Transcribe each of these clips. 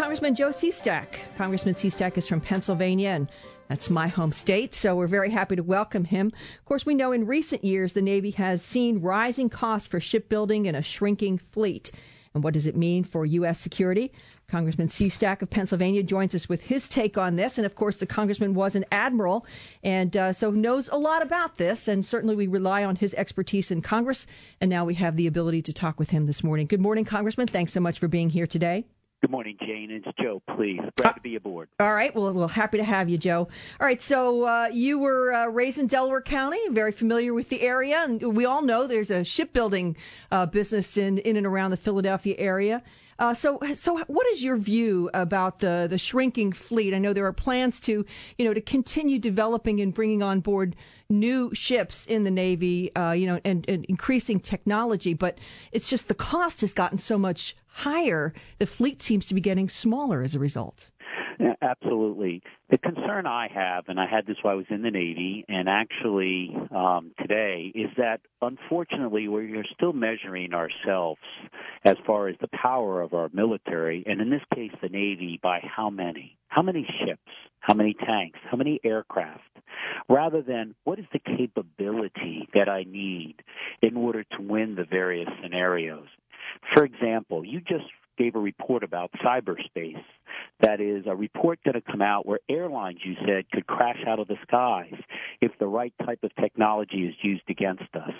Congressman Joe Sestak. Congressman Sestak is from Pennsylvania, and that's my home state, so we're very happy to welcome him. Of course, we know in recent years the Navy has seen rising costs for shipbuilding and a shrinking fleet. And what does it mean for U.S. security? Congressman Sestak of Pennsylvania joins us with his take on this. And, of course, the congressman was an admiral and so knows a lot about this. And certainly we rely on his expertise in Congress. And now we have the ability to talk with him this morning. Good morning, Congressman. Thanks so much for being here today. Good morning, Jane. It's Joe, please. Glad to be aboard. All right. Well, we're happy to have you, Joe. All right. So you were raised in Delaware County, very familiar with the area. And we all know there's a shipbuilding business in and around the Philadelphia area. So what is your view about the shrinking fleet? I know there are plans to continue developing and bringing on board new ships in the Navy, and increasing technology. But it's just the cost has gotten so much higher. The fleet seems to be getting smaller as a result. Yeah, absolutely. The concern I have, and I had this while I was in the Navy, and actually today, is that unfortunately we're still measuring ourselves as far as the power of our military, and in this case the Navy, by how many? How many ships? How many tanks? How many aircraft? Rather than what is the capability that I need in order to win the various scenarios. For example, you just gave a report about cyberspace. That is a report going to come out where airlines, you said, could crash out of the skies if the right type of technology is used against us.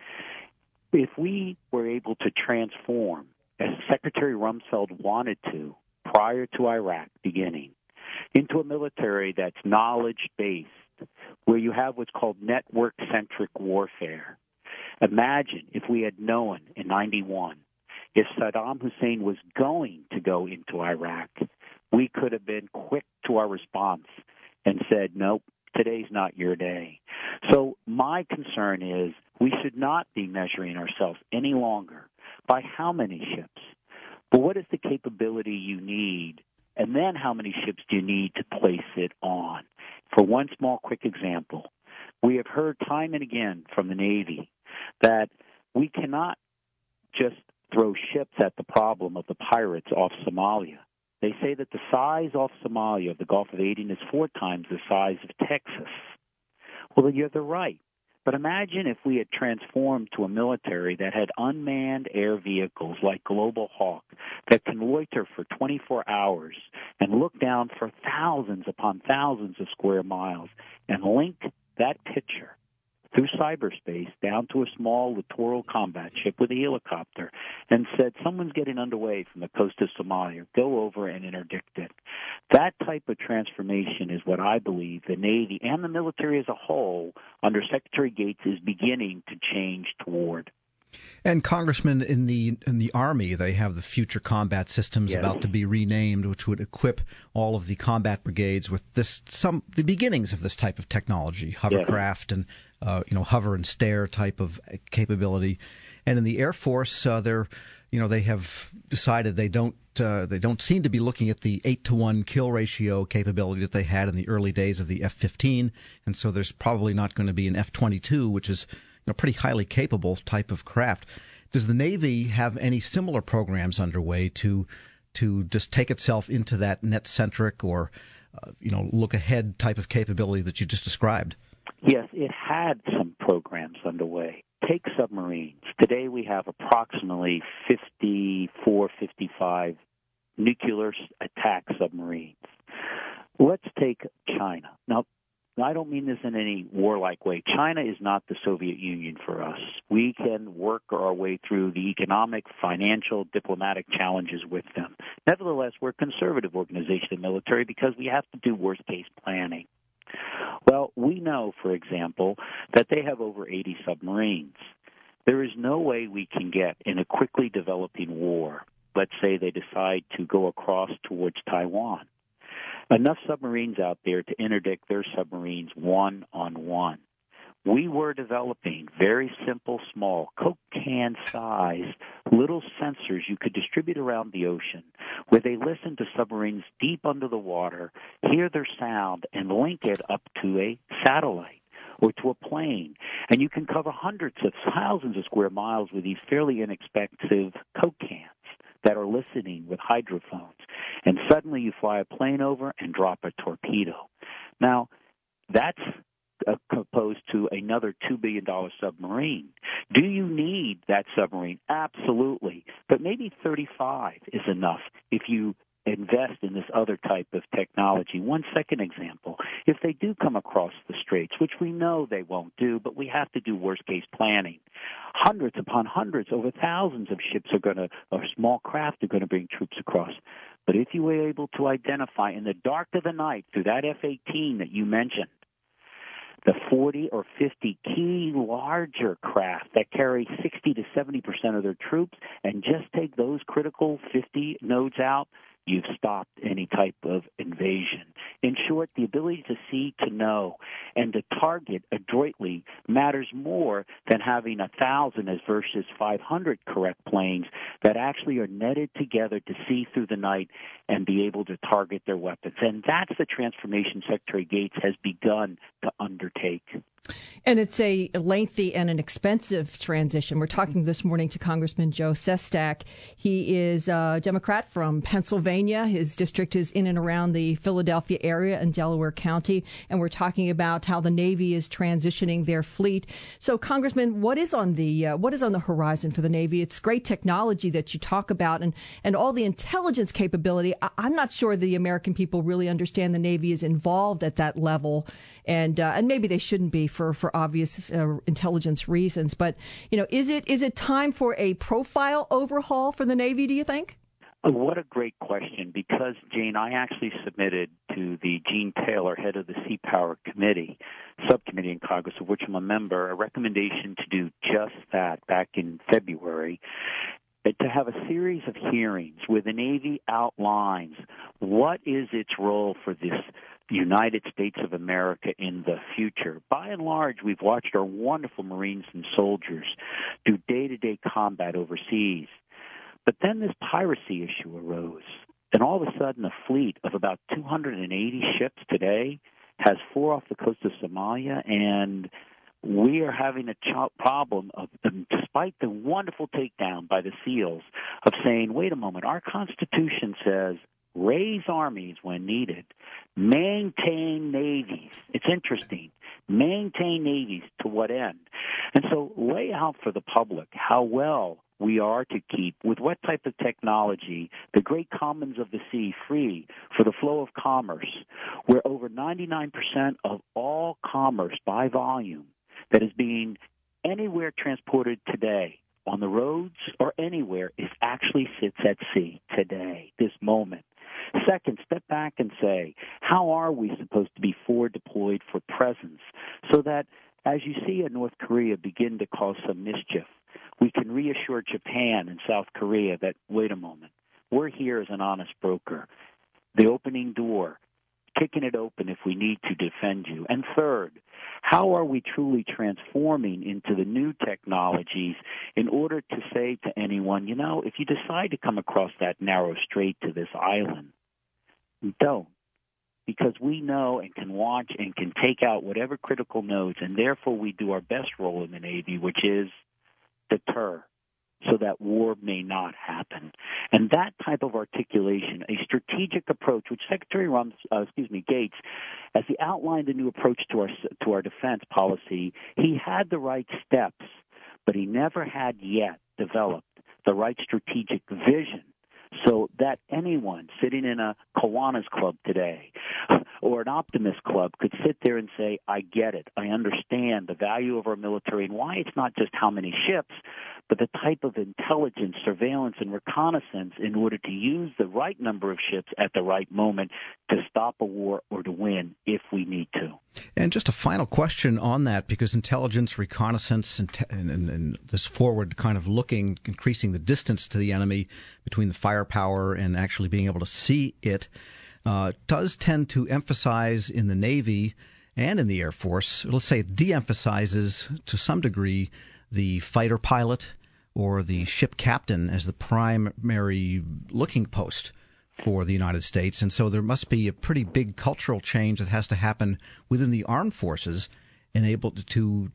If we were able to transform, as Secretary Rumsfeld wanted to prior to Iraq beginning, into a military that's knowledge-based, where you have what's called network-centric warfare. Imagine if we had known in 91 if Saddam Hussein was going to go into Iraq, we could have been quick to our response and said, nope, today's not your day. So my concern is we should not be measuring ourselves any longer by how many ships, but what is the capability you need, and then how many ships do you need to place it on? For one small quick example, we have heard time and again from the Navy that we cannot just throw ships at the problem of the pirates off Somalia. They say that the size off Somalia of the Gulf of Aden is 4 times the size of Texas. Well, they're right. But imagine if we had transformed to a military that had unmanned air vehicles like Global Hawk that can loiter for 24 hours and look down for thousands upon thousands of square miles and link that picture through cyberspace down to a small littoral combat ship with a helicopter and said, someone's getting underway from the coast of Somalia. Go over and interdict it. That type of transformation is what I believe the Navy and the military as a whole under Secretary Gates is beginning to change toward. And Congressman, in the Army, they have the Future Combat Systems about to be renamed, which would equip all of the combat brigades with the beginnings of this type of technology, hovercraft and hover and stare type of capability. And in the Air Force, they have decided they don't seem to be looking at the 8-to-1 kill ratio capability that they had in the early days of the F-15, and so there's probably not going to be an F-22, which is pretty highly capable type of craft. Does the Navy have any similar programs underway to just take itself into that net-centric or look ahead type of capability that you just described? Yes, it had some programs underway. Take submarines. Today we have approximately 54, 55 nuclear attack submarines. Let's take China. Now, I don't mean this in any warlike way. China is not the Soviet Union for us. We can work our way through the economic, financial, diplomatic challenges with them. Nevertheless, we're a conservative organization in the military because we have to do worst-case planning. Well, we know, for example, that they have over 80 submarines. There is no way we can get in a quickly developing war. Let's say they decide to go across towards Taiwan. Enough submarines out there to interdict their submarines one-on-one. We were developing very simple, small, Coke can-sized little sensors you could distribute around the ocean where they listen to submarines deep under the water, hear their sound, and link it up to a satellite or to a plane. And you can cover hundreds of thousands of square miles with these fairly inexpensive Coke cans that are listening with hydrophones. and suddenly you fly a plane over and drop a torpedo. Now, that's opposed to another $2 billion submarine. Do you need that submarine? Absolutely. But maybe 35 is enough if you invest in this other type of technology. One second example, if they do come across the straits, which we know they won't do, but we have to do worst-case planning, hundreds upon hundreds, over thousands of ships or small craft are going to bring troops across. But if you were able to identify in the dark of the night through that F-18 that you mentioned, the 40 or 50 key larger craft that carry 60 to 70% of their troops, and just take those critical 50 nodes out, you've stopped any type of invasion. In short, the ability to see, to know, and to target adroitly matters more than having 1,000 versus 500 correct planes that actually are netted together to see through the night and be able to target their weapons. And that's the transformation Secretary Gates has begun to undertake. And it's a lengthy and an expensive transition. We're talking this morning to Congressman Joe Sestak. He is a Democrat from Pennsylvania. His district is in and around the Philadelphia area and Delaware County. And we're talking about how the Navy is transitioning their fleet. So, Congressman, what is on the horizon for the Navy? It's great technology that you talk about and all the intelligence capability. I'm not sure the American people really understand the Navy is involved at that level, and maybe they shouldn't be for obvious intelligence reasons. But, is it time for a profile overhaul for the Navy, do you think? What a great question, because, Jane, I actually submitted to the Gene Taylor, head of the Sea Power subcommittee in Congress, of which I'm a member, a recommendation to do just that back in February, to have a series of hearings where the Navy outlines what is its role for this United States of America in the future. By and large, we've watched our wonderful Marines and soldiers do day-to-day combat overseas. But then this piracy issue arose, and all of a sudden a fleet of about 280 ships today has 4 off the coast of Somalia, and we are having a problem of, despite the wonderful takedown by the SEALs, of saying, wait a moment, our Constitution says raise armies when needed, maintain navies. It's interesting. Maintain navies to what end? And so lay out for the public how well we are to keep, with what type of technology, the great commons of the sea free for the flow of commerce, where over 99% of all commerce by volume that is being anywhere transported today on the roads or anywhere is actually sits at sea today, this moment. Second, step back and say, how are we supposed to be forward deployed for presence so that as you see a North Korea begin to cause some mischief, we can reassure Japan and South Korea that, wait a moment, we're here as an honest broker. The opening door, kicking it open if we need to defend you. And third, how are we truly transforming into the new technologies in order to say to anyone, if you decide to come across that narrow strait to this island, don't. Because we know and can watch and can take out whatever critical nodes, and therefore we do our best role in the Navy, which is deter, so that war may not happen. And that type of articulation, a strategic approach, which Secretary Gates, as he outlined a new approach to our defense policy, he had the right steps, but he never had yet developed the right strategic vision so that anyone sitting in a Kiwanis Club today or an Optimist Club could sit there and say, I get it. I understand the value of our military and why it's not just how many ships, but the type of intelligence, surveillance, and reconnaissance in order to use the right number of ships at the right moment to stop a war or to win if we need to. And just a final question on that, because intelligence, reconnaissance, and this forward kind of looking, increasing the distance to the enemy between the firepower and actually being able to see it, does tend to emphasize in the Navy and in the Air Force, let's say it de-emphasizes to some degree the fighter pilot or the ship captain as the primary looking post for the United States. And so there must be a pretty big cultural change that has to happen within the armed forces and able to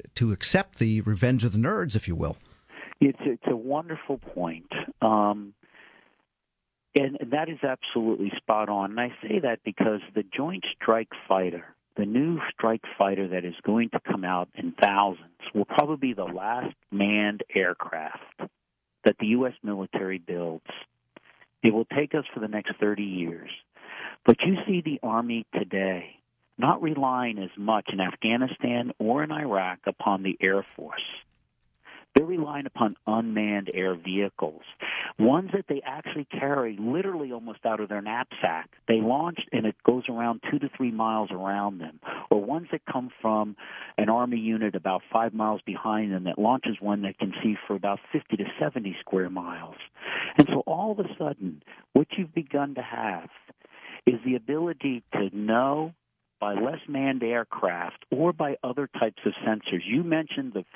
accept the revenge of the nerds, if you will. It's a wonderful point. And that is absolutely spot on. And I say that because the Joint Strike Fighter, the new strike fighter that is going to come out in thousands, will probably be the last manned aircraft that the U.S. military builds. It will take us for the next 30 years. But you see the Army today not relying as much in Afghanistan or in Iraq upon the Air Force. They're relying upon unmanned air vehicles, ones that they actually carry literally almost out of their knapsack. They launch, and it goes around 2 to 3 miles around them, or ones that come from an Army unit about 5 miles behind them that launches one that can see for about 50 to 70 square miles. And so all of a sudden, what you've begun to have is the ability to know by less manned aircraft or by other types of sensors. You mentioned the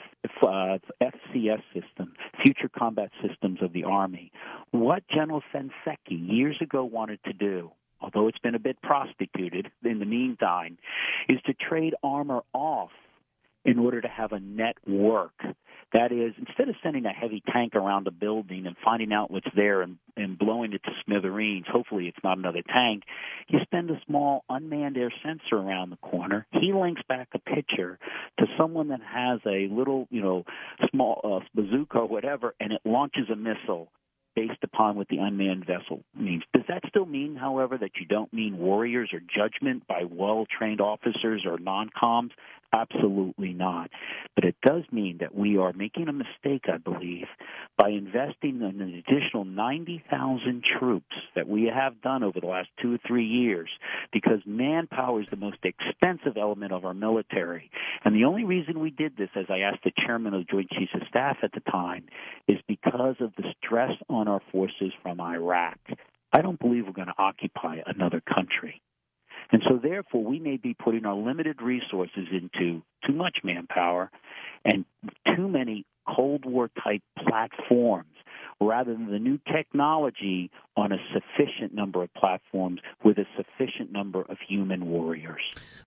FCS system, Future Combat Systems of the Army. What General Shinseki years ago wanted to do, although it's been a bit prostituted in the meantime, is to trade armor off in order to have a network. That is, instead of sending a heavy tank around a building and finding out what's there and blowing it to smithereens, hopefully it's not another tank, you send a small unmanned air sensor around the corner. He links back a picture to someone that has a little, small bazooka or whatever, and it launches a missile based upon what the unmanned vessel means. Does that still mean, however, that you don't mean warriors or judgment by well-trained officers or non-coms? Absolutely not. But it does mean that we are making a mistake, I believe, by investing in an additional 90,000 troops that we have done over the last 2 or 3 years, because manpower is the most expensive element of our military. And the only reason we did this, as I asked the chairman of the Joint Chiefs of Staff at the time, is because of the stress on our forces from Iraq. I don't believe we're going to occupy another country. And so, therefore, we may be putting our limited resources into too much manpower and too many Cold War-type platforms rather than the new technology on a sufficient number of platforms with a sufficient number of human warriors.